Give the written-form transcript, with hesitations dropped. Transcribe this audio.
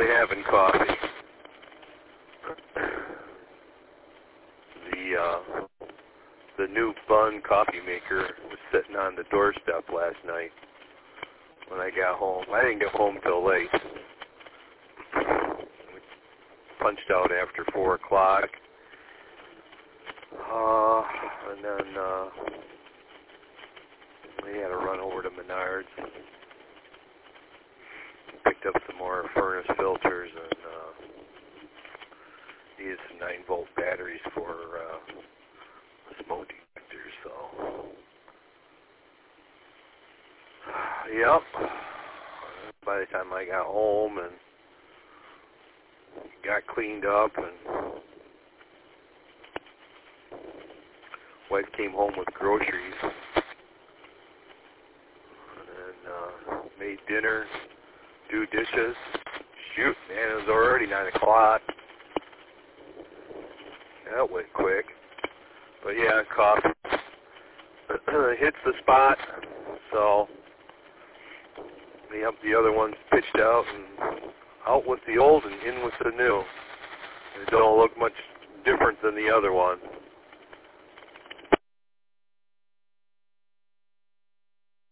actually having coffee. The new Bunn coffee maker was sitting on the doorstep last night when I got home. I didn't get home till late. We punched out after 4 o'clock. And then we had to run over to Menards. Picked up some more furnace filters and needed some 9-volt batteries for the smoke detectors, so yep. By the time I got home and got cleaned up, and wife came home with groceries and made dinner, do dishes. Shoot, man, it was already 9 o'clock. That went quick. But yeah, coffee hits the spot, so the other one's pitched out and out with the old and in with the new. It don't look much different than the other one.